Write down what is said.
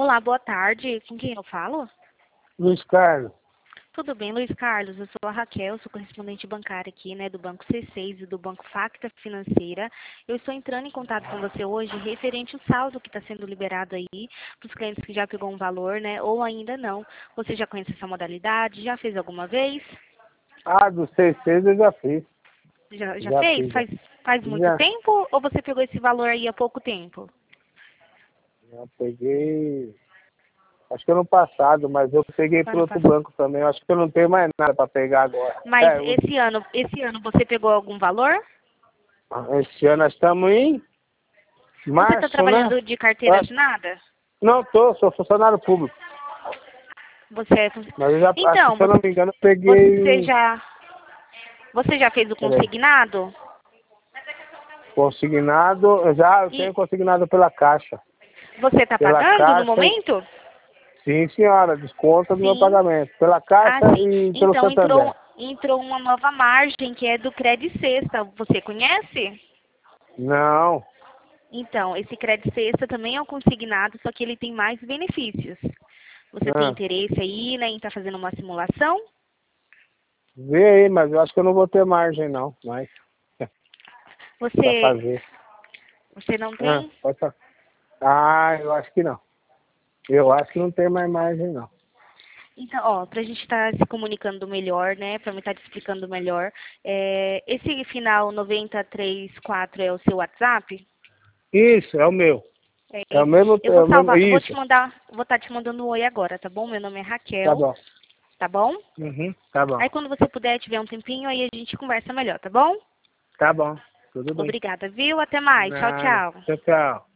Olá, boa tarde. Com quem eu falo? Luiz Carlos. Tudo bem, Luiz Carlos? Eu sou a Raquel, sou correspondente bancária aqui, né, do Banco C6 e do Banco Facta Financeira. Eu estou entrando em contato com você hoje referente ao saldo que está sendo liberado aí para os clientes que já pegou um valor, né, ou ainda não. Você já conhece essa modalidade? Já fez alguma vez? Ah, do 66 eu já fiz. Já Já fez? fiz, já. Faz muito Já, tempo ou você pegou esse valor aí há pouco tempo? já peguei. Acho que ano passado, mas eu peguei por Ano outro passado. banco também. Acho que eu não tenho mais nada para pegar agora. Mas esse ano você pegou algum valor? Esse ano nós estamos em Você está março, né? trabalhando de carteira assinada? Não sou funcionário público. Você é... Mas eu já, acho que Então, se eu não me engano, eu você peguei. já, você já fez o Peraí, consignado? consignado. Eu E tenho consignado pela Caixa. você está Pela pagando no Caixa. momento? Sim, senhora, desconta do meu Sim. pagamento. Pela Ah, Caixa sim. e pelo Então Santander. entrou uma nova margem que é do Credit Sexta. Você conhece? Não. Então, esse Credit Sexta também é um consignado, só que ele tem mais benefícios. Você tem Ah, interesse aí, né, em estar fazendo uma simulação? vê aí, mas eu acho que eu não vou ter margem não, mas pra Você, fazer. você não tem? Pode falar. Ah, eu acho que não. Eu acho que não tem mais margem não. Então, ó, pra gente estar se comunicando melhor, né, pra mim estar te explicando melhor, esse final 934 é o seu WhatsApp? Isso, é o meu. É É, o mesmo, eu vou salvar, isso. vou estar te mandando um oi agora, tá bom? Meu nome é Tá Raquel, bom. tá bom? Uhum, tá bom. Aí quando você puder, tiver um tempinho, aí a gente conversa melhor, tá bom? Tá bom. Tudo bem. Obrigada, viu? Até mais. Tchau, Nada. tchau. Tchau, tchau.